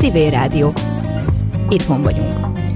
Civil Rádió. Itthon vagyunk.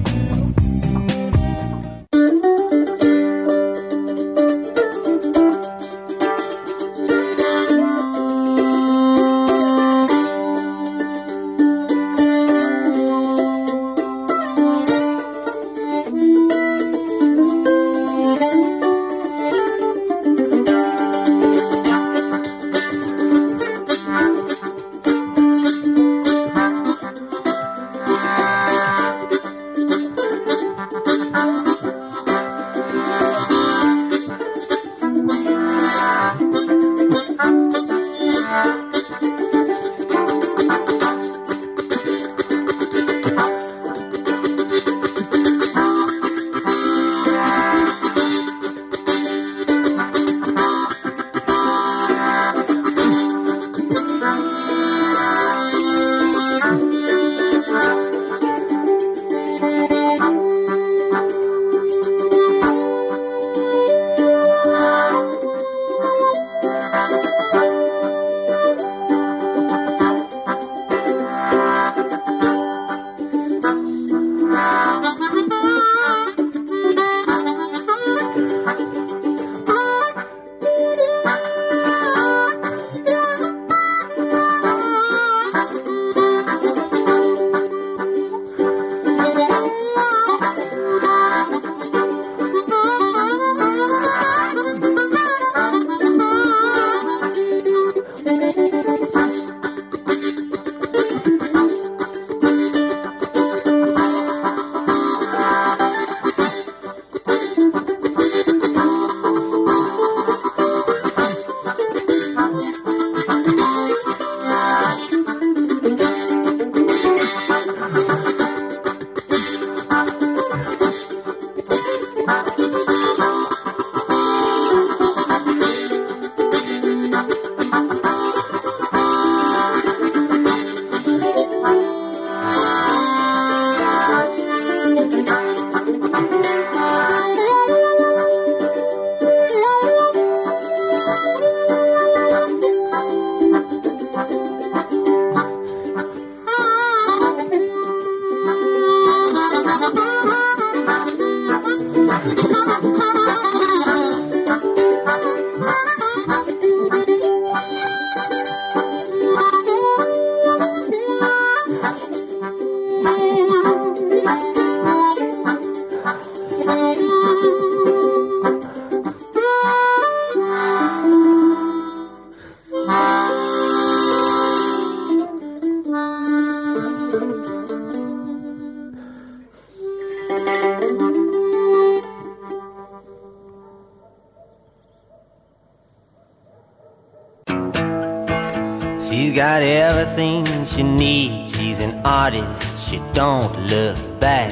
She's got everything she needs. She's an artist, she don't look back.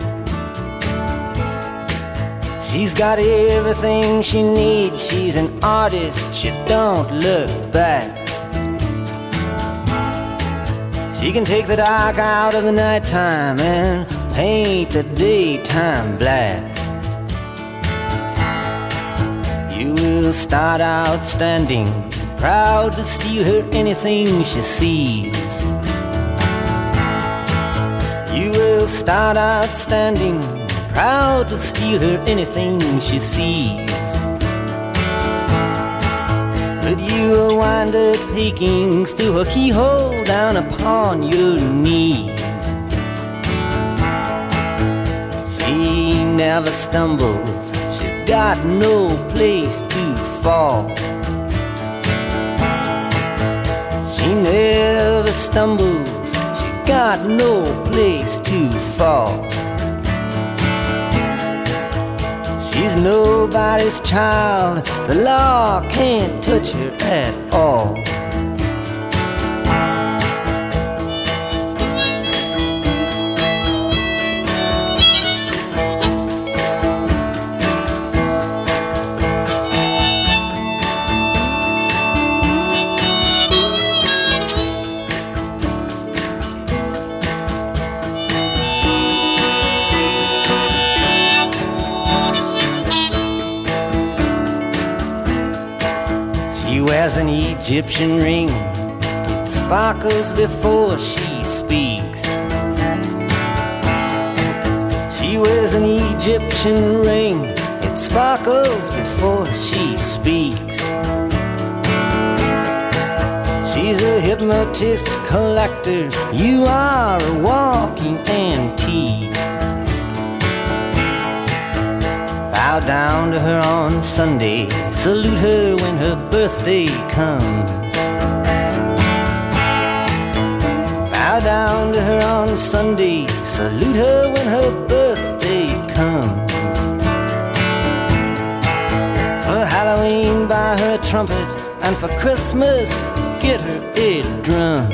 She's got everything she needs. She's an artist, she don't look back. She can take the dark out of the nighttime and paint the daytime black. You will start out standing, proud to steal her anything she sees. You will start out standing, proud to steal her anything she sees. But you will wind up peeking through her keyhole down upon your knees. She never stumbles, she's got no place to fall. She never stumbles, she's got no place to fall. She's nobody's child, the law can't touch her at all. She wears an Egyptian ring, It sparkles before she speaks. She wears an Egyptian ring. It sparkles before she speaks. She's a hypnotist collector. You are a walking antique. Bow down to her on Sunday. Salute her when her birthday comes. Bow down to her on Sunday. Salute her when her birthday comes. For Halloween, buy her a trumpet, and for Christmas, get her a drum.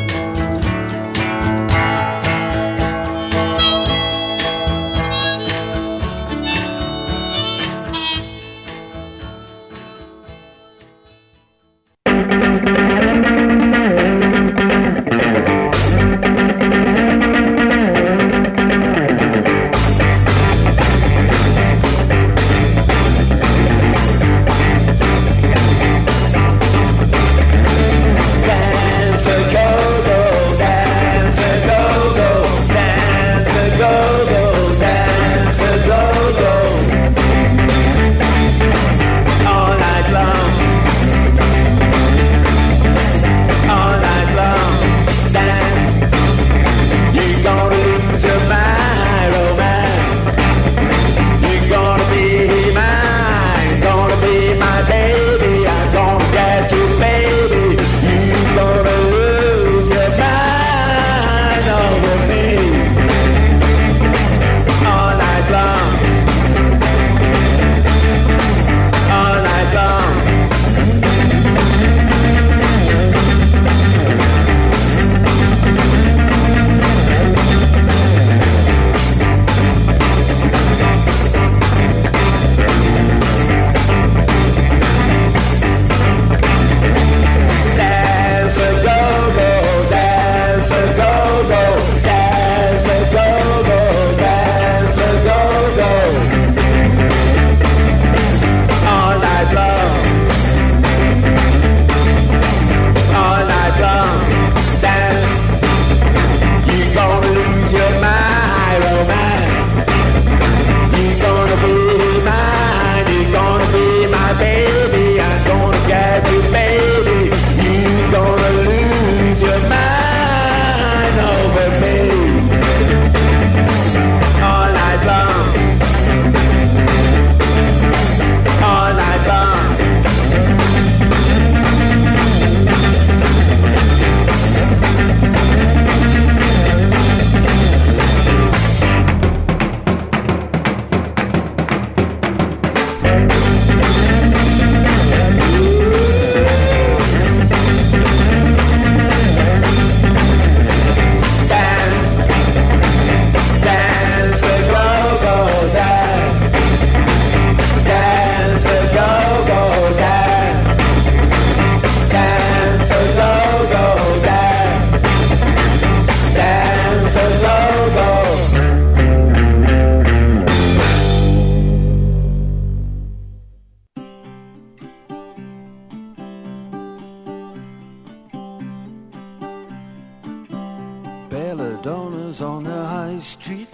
Belladonna's on the high street,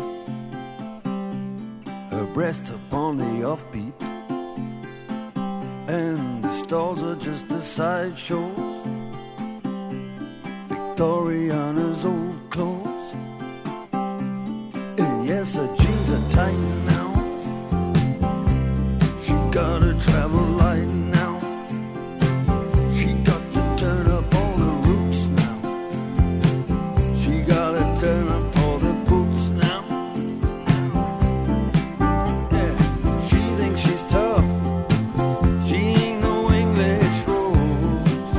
her breasts upon the offbeat, and the stalls are just the sideshows, Victoriana's old clothes. And yes, her jeans are tight now, she got a travel light now, she got to turn up all the roots now, she gotta turn up all the boots now. Yeah, she thinks she's tough, she ain't no English rose,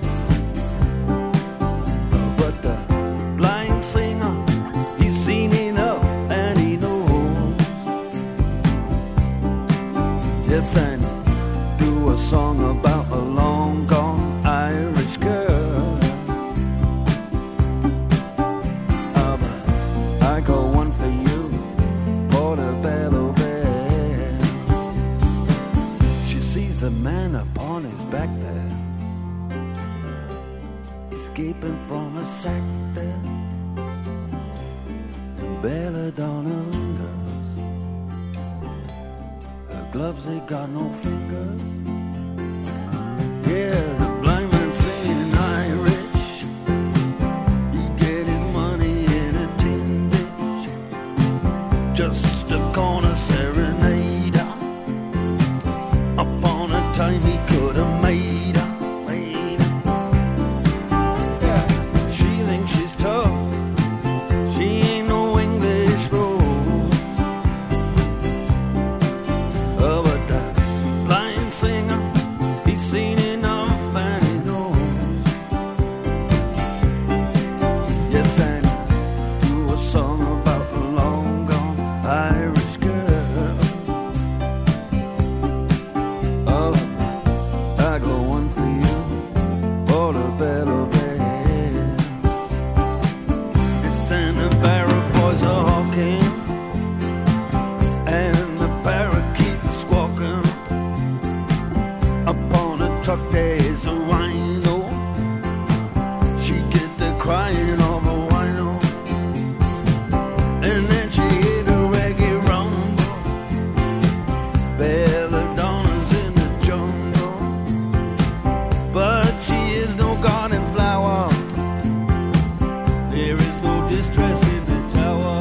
but the blind singer, he's seen enough and he knows. Yes, and escaping from a sack there. And Belladonna lingers. Her gloves, they got no fingers. Yeah, the blind man singing Irish. He get his money in a tin dish. Just a corner serenader. Upon a time he could have made her. Yeah, she thinks she's tough. She ain't no English rose. Oh, but that blind singer, he's seen enough and he knows. Yes, and he do a song about a long gone Irish girl. Oh, I got one for you, Portobello Band. It's and the barrel boys are hawking, and the parakeet is squawking. Upon a truck there is a rhino. She get the crying of a rhino, and then she hit a reggae rumble. Belladonna's in the jungle, but she is no garden flower. There is no distress in the tower.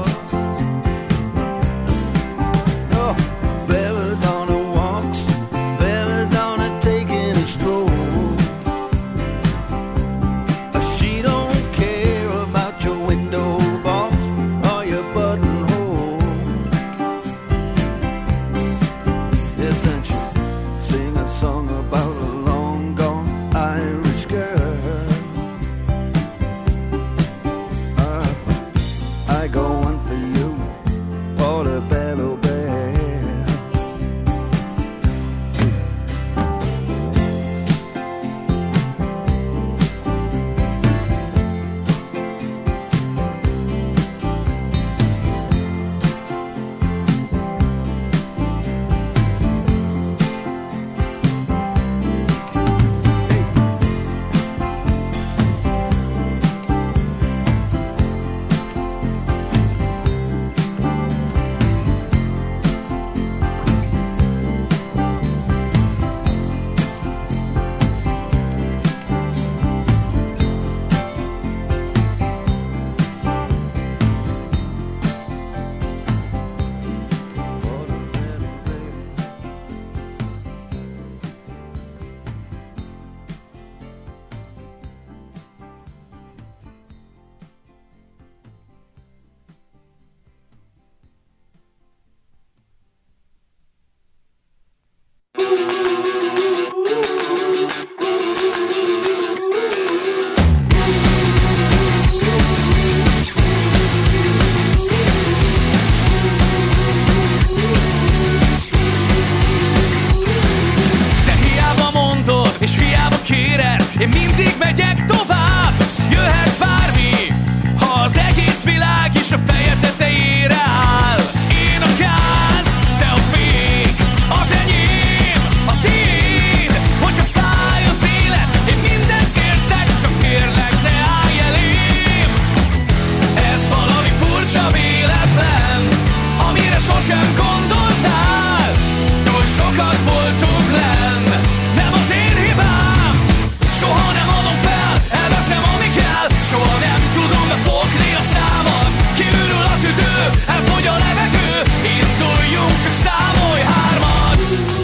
Oh, Belladonna walks, Belladonna taking a stroll. She don't care about your window box or your buttonhole. Yes, and she sing a song about a long gone Irish girl. I got one for you, Portobello Band. Te hiába mondod, és hiába kéred, én mindig megyek tovább. Jöhet bármi, ha az egész világ is a feje tetejére áll. Én a gáz, te a fék, az enyém, a tiéd. Hogyha fáj az élet, én mindent értek, csak kérlek, ne állj elém. Ez valami furcsa véletlen, amire sosem gondoltál. Túl sokat voltunk lenn, nem az én hibám. Soha nem adom fel, elveszem ami kell. Soha nem tudom befogni a számat. Kiürül a tüdő, elfogy a levegő. Induljunk, csak számolj hármat.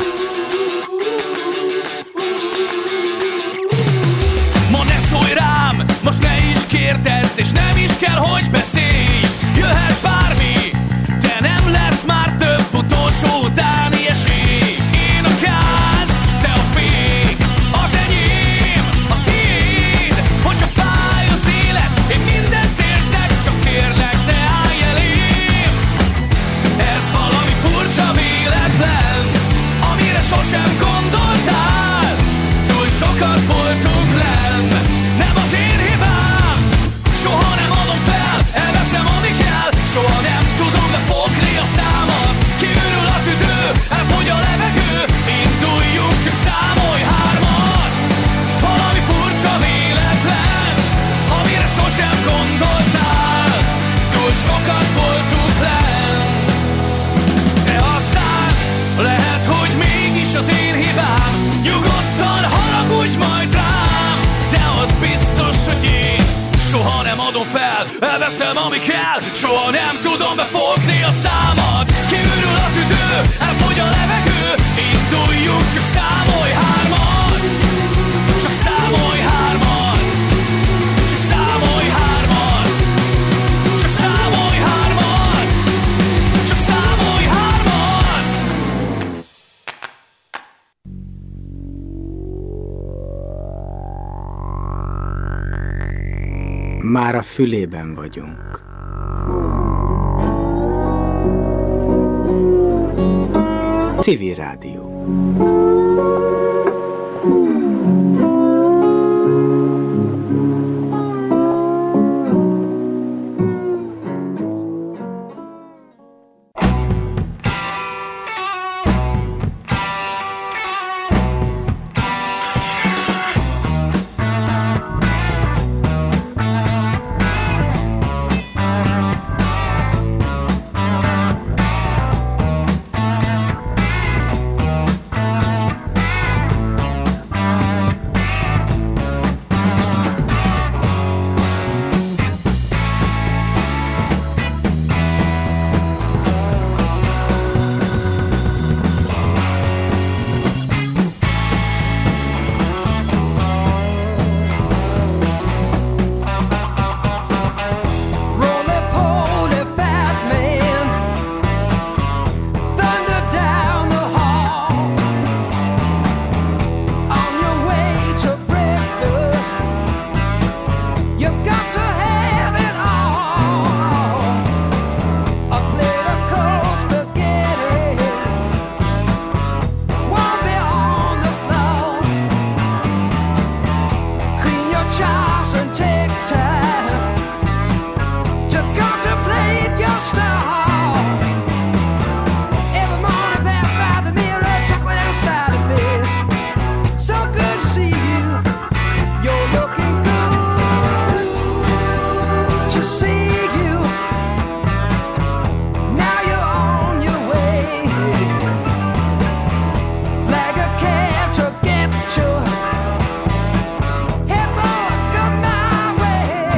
Ma ne szólj rám, most ne is kérdezz, és nem is kell, hogy beszélj. Jöhet bármi, de nem lesz már több utolsó utáni esély. Én a gáz, te a fék, az enyém, a tiéd. Hogyha fáj az élet, én mindent értek, csak kérlek, ne állj elém. Ez valami furcsa véletlen, amire sosem gondoltál. Túl sokat voltunk lenn, nem az én hibám. Soha nem adom fel, elveszem ami kell. Soha nem tudom befogni a számat. Kiürül a tüdő, adom fel, elveszem ami kell, soha nem tudom befogni a számat. Kiürül a tüdő, elfogy a levegő, induljuk, csak számolj hármat. Csak számolj hármat. Csak számolj hármat. Csak számolj hármat. Csak számolj hármat. Már a fülében vagyunk. Civil Rádió. Head on, come my way.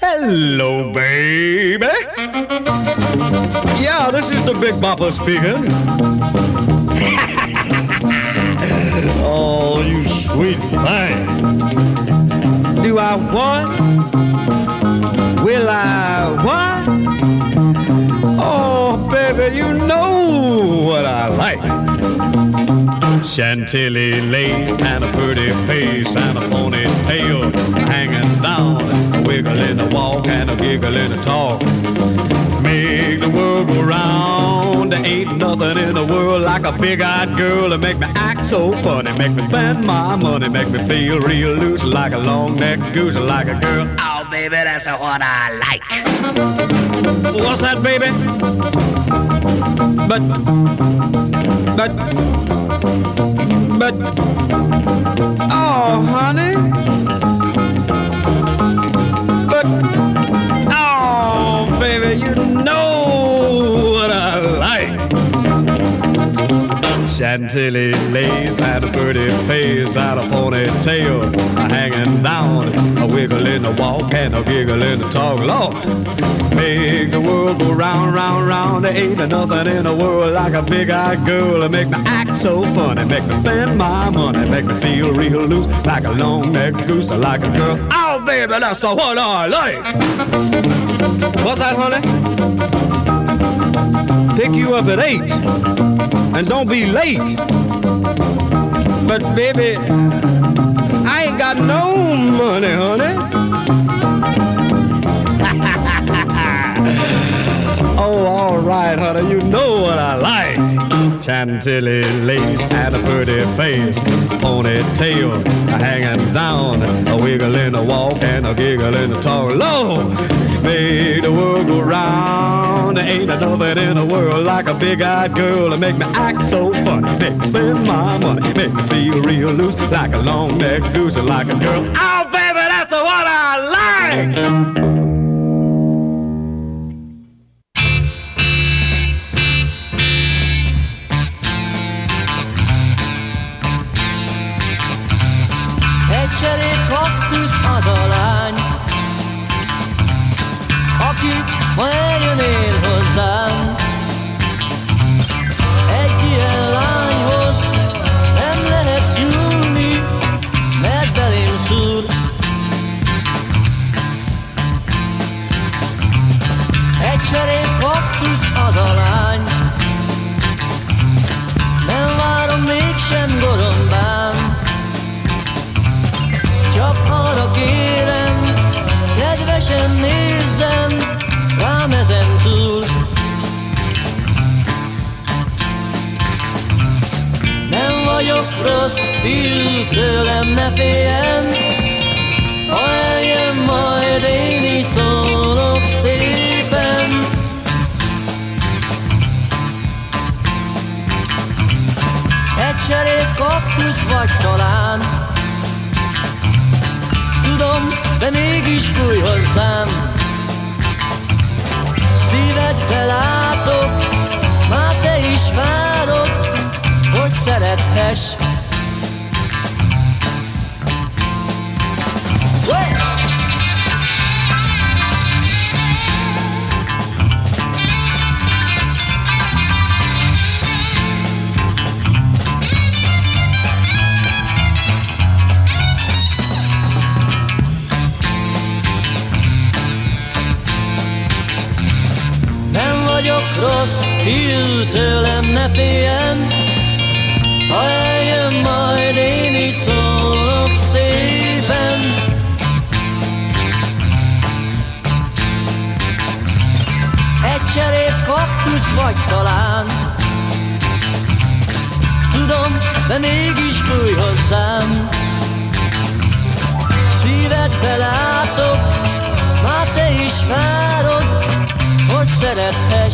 Hello, baby. Yeah, this is the Big Bopper speaking. Oh, you sweet thing. Do I what? Will I what? Oh, baby, you know what I like. Chantilly lace and a pretty face and a ponytail hanging down, a wiggle in the walk and a giggle in the talk. Make the world go round. There ain't nothing in the world like a big-eyed girl to make me act so funny, make me spend my money, make me feel real loose like a long-necked goose, like a girl. Oh, baby, that's what I like. What's that, baby? But, oh, honey. But, oh, baby, you know what I like. Chantilly lace had a pretty face, had a ponytail hanging down, a wiggle in the walk and a giggle in the talk. Lord, make the world go round, round, round. There ain't nothing in the world like a big-eyed girl to make me act so funny, make me spend my money, make me feel real loose like a long-necked goose, like a girl. Oh, baby, that's what I like. What's that, honey? Pick you up at 8, and don't be late. But, baby, I ain't got no money, honey. Oh, all right, honey, you know what I like. Chantilly lace and a pretty face, ponytail hanging down, a wiggle in the walk and a giggle in the talk. Lord, make the world go round. There ain't nothing in the world like a big-eyed girl to make me act so funny, make me spend my money, make me feel real loose like a long-necked goose, like a girl. Oh, baby, that's what I like. Cserél kaktusz az a lány, aki ma eljön én hozzám. Egy ilyen lányhoz nem lehet nyúlni, mert belém szúr. Egy cserél kaktusz az a lány, nem várom mégsem gorombám. Csak arra kérem, kedvesen nézzem rám ezen túl. Nem vagyok rossz fiú, tőlem ne féljen, ha eljön majd én így szólok szépen. Egy cserél kaktusz vagy talán, tudom, de mégis bújj hozzám. Szívedbe látok, már te is várod, hogy szerethess. Rossz fiú, tőlem ne féljen, ha eljön majd én így szólok szépen. Egy cserél kaktusz vagy talán, tudom, de mégis bújj hozzám. Szívedbe látok, már te is várod, hogy szerethess.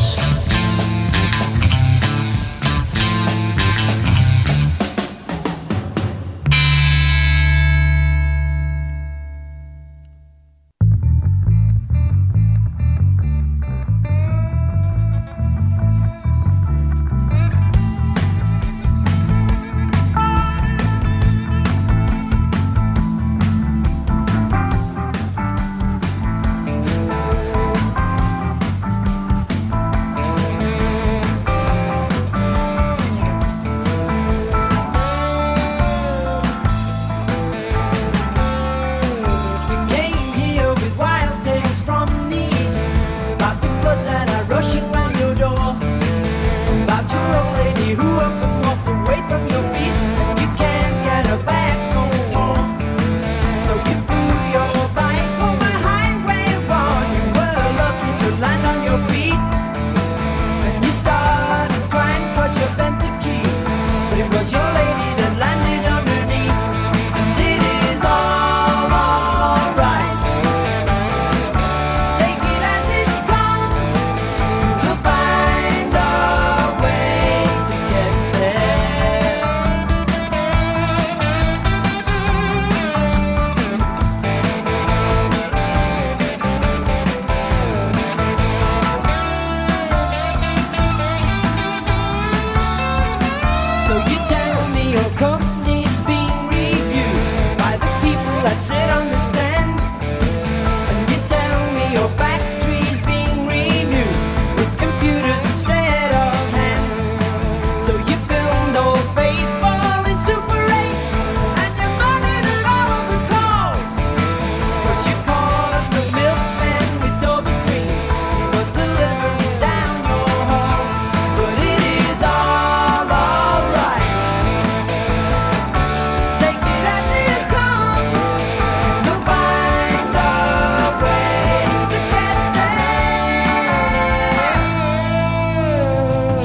Sit on